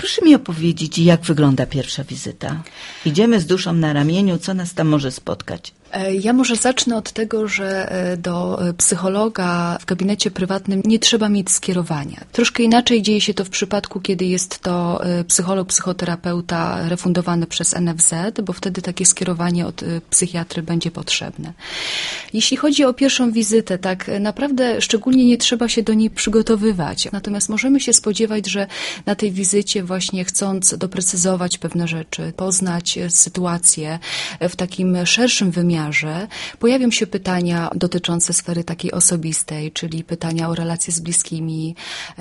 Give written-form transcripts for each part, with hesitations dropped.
proszę mi opowiedzieć, jak wygląda pierwsza wizyta. Idziemy z duszą na ramieniu, co nas tam może spotkać? Ja może zacznę od tego, że do psychologa w gabinecie prywatnym nie trzeba mieć skierowania. Troszkę inaczej dzieje się to w przypadku, kiedy jest to psycholog, psychoterapeuta refundowany przez NFZ, bo wtedy takie skierowanie od psychiatry będzie potrzebne. Jeśli chodzi o pierwszą wizytę, tak naprawdę szczególnie nie trzeba się do niej przygotowywać. Natomiast możemy się spodziewać, że na tej wizycie właśnie chcąc doprecyzować pewne rzeczy, poznać sytuację w takim szerszym wymiarze, pojawią się pytania dotyczące sfery takiej osobistej, czyli pytania o relacje z bliskimi,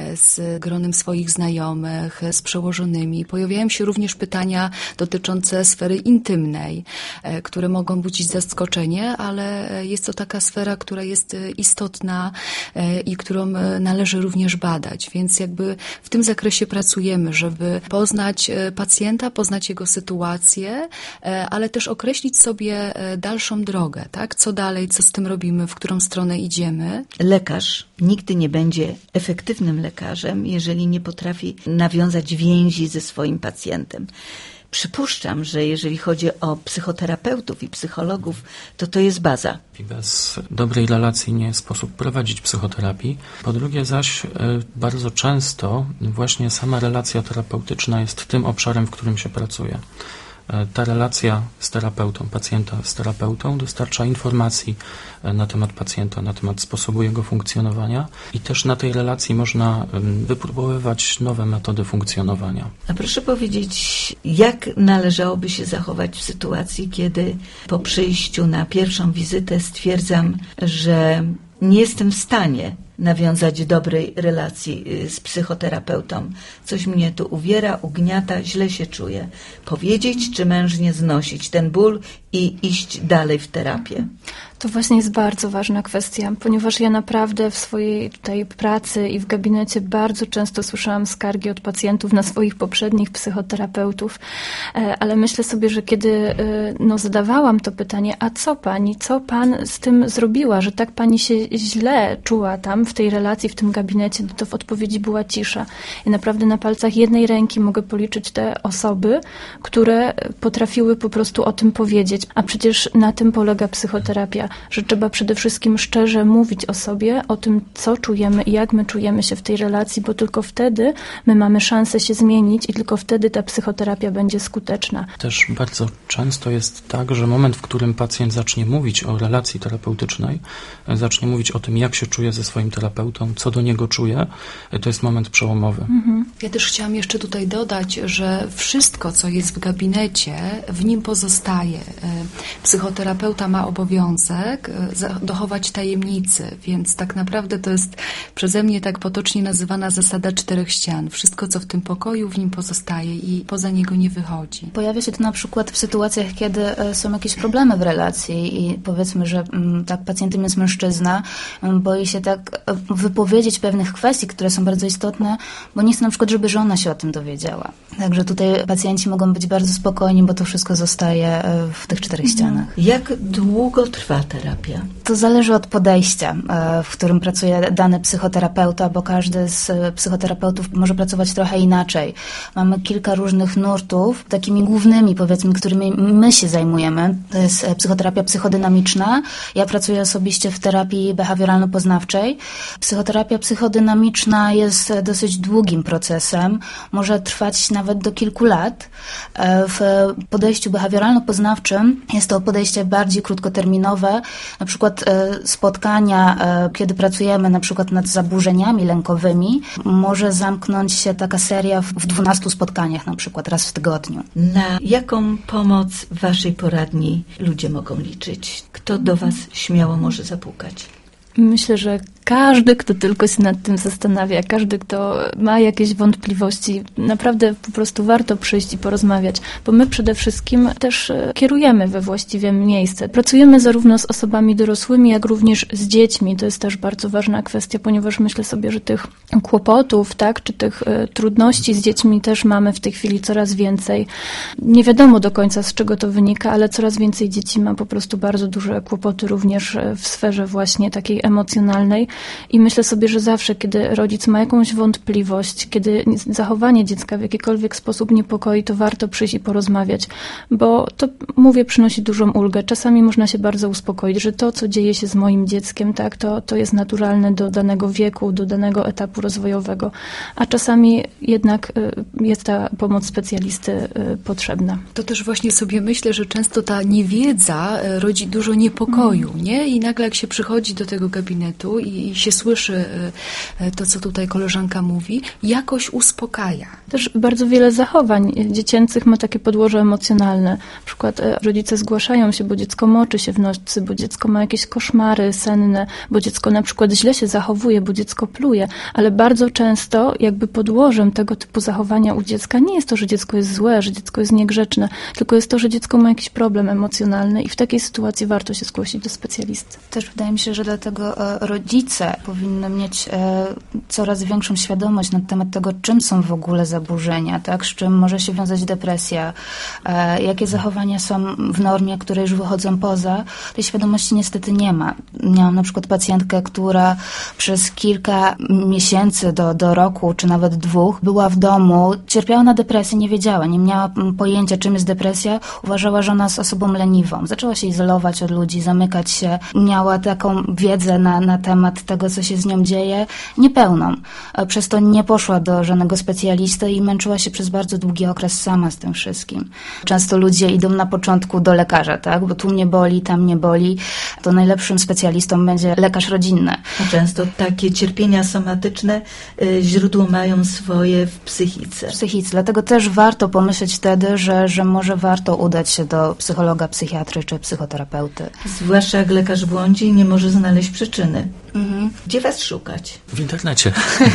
z gronem swoich znajomych, z przełożonymi. Pojawiają się również pytania dotyczące sfery intymnej, które mogą budzić zaskoczenie, ale jest to taka sfera, która jest istotna i którą należy również badać. Więc jakby w tym zakresie pracujemy, żeby poznać pacjenta, poznać jego sytuację, ale też określić sobie dalszą drogę, tak? Co dalej, co z tym robimy, w którą stronę idziemy. Lekarz nigdy nie będzie efektywnym lekarzem, jeżeli nie potrafi nawiązać więzi ze swoim pacjentem. Przypuszczam, że jeżeli chodzi o psychoterapeutów i psychologów, to jest baza. Bez dobrej relacji nie sposób prowadzić psychoterapii. Po drugie zaś bardzo często właśnie sama relacja terapeutyczna jest tym obszarem, w którym się pracuje. Ta relacja z terapeutą, pacjenta z terapeutą dostarcza informacji na temat pacjenta, na temat sposobu jego funkcjonowania i też na tej relacji można wypróbowywać nowe metody funkcjonowania. A proszę powiedzieć, jak należałoby się zachować w sytuacji, kiedy po przyjściu na pierwszą wizytę stwierdzam, że nie jestem w stanie nawiązać dobrej relacji z psychoterapeutą. Coś mnie tu uwiera, ugniata, źle się czuję. Powiedzieć, czy mężnie znosić ten ból i iść dalej w terapię? To właśnie jest bardzo ważna kwestia, ponieważ ja naprawdę w swojej tutaj pracy i w gabinecie bardzo często słyszałam skargi od pacjentów na swoich poprzednich psychoterapeutów, ale myślę sobie, że kiedy zadawałam to pytanie, a co pani, co pan z tym zrobiła, że tak pani się źle czuła tam w tej relacji, w tym gabinecie, to w odpowiedzi była cisza. I naprawdę na palcach jednej ręki mogę policzyć te osoby, które potrafiły po prostu o tym powiedzieć, a przecież na tym polega psychoterapia, że trzeba przede wszystkim szczerze mówić o sobie, o tym, co czujemy i jak my czujemy się w tej relacji, bo tylko wtedy my mamy szansę się zmienić i tylko wtedy ta psychoterapia będzie skuteczna. Też bardzo często jest tak, że moment, w którym pacjent zacznie mówić o relacji terapeutycznej, zacznie mówić o tym, jak się czuje ze swoim terapeutą, co do niego czuje, to jest moment przełomowy. Ja też chciałam jeszcze tutaj dodać, że wszystko, co jest w gabinecie, w nim pozostaje. Psychoterapeuta ma obowiązek dochować tajemnicy, więc tak naprawdę to jest przeze mnie tak potocznie nazywana zasada 4 ścian. Wszystko, co w tym pokoju, w nim pozostaje i poza niego nie wychodzi. Pojawia się to na przykład w sytuacjach, kiedy są jakieś problemy w relacji i powiedzmy, że tak pacjentem jest mężczyzna, boi się tak wypowiedzieć pewnych kwestii, które są bardzo istotne, bo nie chce na przykład, żeby żona się o tym dowiedziała. Także tutaj pacjenci mogą być bardzo spokojni, bo to wszystko zostaje w tych 4 ścianach. Jak długo trwa terapia? To zależy od podejścia, w którym pracuje dany psychoterapeuta, bo każdy z psychoterapeutów może pracować trochę inaczej. Mamy kilka różnych nurtów, takimi głównymi, powiedzmy, którymi my się zajmujemy. To jest psychoterapia psychodynamiczna. Ja pracuję osobiście w terapii behawioralno-poznawczej. Psychoterapia psychodynamiczna jest dosyć długim procesem. Może trwać nawet do kilku lat. W podejściu behawioralno-poznawczym jest to podejście bardziej krótkoterminowe. Na przykład spotkania, kiedy pracujemy na przykład nad zaburzeniami lękowymi, może zamknąć się taka seria w 12 spotkaniach na przykład raz w tygodniu. Na jaką pomoc w waszej poradni ludzie mogą liczyć? Kto do was śmiało może zapukać? Myślę, że każdy, kto tylko się nad tym zastanawia, każdy, kto ma jakieś wątpliwości, naprawdę po prostu warto przyjść i porozmawiać, bo my przede wszystkim też kierujemy we właściwe miejsce. Pracujemy zarówno z osobami dorosłymi, jak również z dziećmi. To jest też bardzo ważna kwestia, ponieważ myślę sobie, że tych kłopotów, tak, czy tych trudności z dziećmi też mamy w tej chwili coraz więcej. Nie wiadomo do końca, z czego to wynika, ale coraz więcej dzieci ma po prostu bardzo duże kłopoty również w sferze właśnie takiej emocjonalnej. I myślę sobie, że zawsze, kiedy rodzic ma jakąś wątpliwość, kiedy zachowanie dziecka w jakikolwiek sposób niepokoi, to warto przyjść i porozmawiać, bo to, mówię, przynosi dużą ulgę. Czasami można się bardzo uspokoić, że to, co dzieje się z moim dzieckiem, tak, to jest naturalne do danego wieku, do danego etapu rozwojowego, a czasami jednak jest ta pomoc specjalisty potrzebna. To też właśnie sobie myślę, że często ta niewiedza rodzi dużo niepokoju, nie? I nagle jak się przychodzi do tego gabinetu i się słyszy to, co tutaj koleżanka mówi, jakoś uspokaja. Też bardzo wiele zachowań dziecięcych ma takie podłoże emocjonalne. Na przykład rodzice zgłaszają się, bo dziecko moczy się w nocy, bo dziecko ma jakieś koszmary senne, bo dziecko na przykład źle się zachowuje, bo dziecko pluje, ale bardzo często jakby podłożem tego typu zachowania u dziecka nie jest to, że dziecko jest złe, że dziecko jest niegrzeczne, tylko jest to, że dziecko ma jakiś problem emocjonalny i w takiej sytuacji warto się zgłosić do specjalisty. Też wydaje mi się, że dlatego rodzice powinny mieć coraz większą świadomość na temat tego, czym są w ogóle zaburzenia, tak? Z czym może się wiązać depresja, jakie zachowania są w normie, które już wychodzą poza. Tej świadomości niestety nie ma. Miałam na przykład pacjentkę, która przez kilka miesięcy do roku, czy nawet 2 była w domu, cierpiała na depresję, nie wiedziała, nie miała pojęcia, czym jest depresja, uważała, że ona jest osobą leniwą. Zaczęła się izolować od ludzi, zamykać się. Miała taką wiedzę na temat tego, co się z nią dzieje, niepełną. Przez to nie poszła do żadnego specjalisty i męczyła się przez bardzo długi okres sama z tym wszystkim. Często ludzie idą na początku do lekarza, tak? Bo tu mnie boli, tam mnie boli. To najlepszym specjalistą będzie lekarz rodzinny. Często takie cierpienia somatyczne źródło mają swoje w psychice. Dlatego też warto pomyśleć wtedy, że może warto udać się do psychologa, psychiatry czy psychoterapeuty. Zwłaszcza jak lekarz błądzi i nie może znaleźć przyczyny. Gdzie was szukać? W internecie.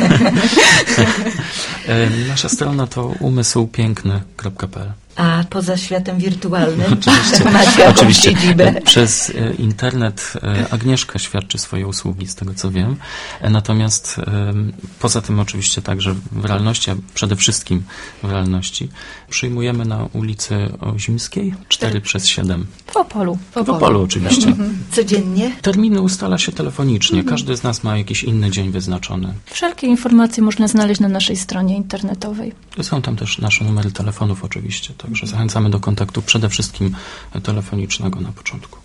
Nasza strona to umysłpiękny.pl. A poza światem wirtualnym Oczywiście. macie jakąś Oczywiście. siedzibę. Przez internet Agnieszka świadczy swoje usługi, z tego co wiem. Natomiast poza tym oczywiście także w realności, a przede wszystkim w realności, przyjmujemy na ulicy Ozimskiej 4/7. W Opolu. W Opolu oczywiście. Codziennie? Terminy ustala się telefonicznie. Każdy z nas ma jakiś inny dzień wyznaczony. Wszelkie informacje można znaleźć na naszej stronie internetowej. Są tam też nasze numery telefonów oczywiście. Także zachęcamy do kontaktu przede wszystkim telefonicznego na początku.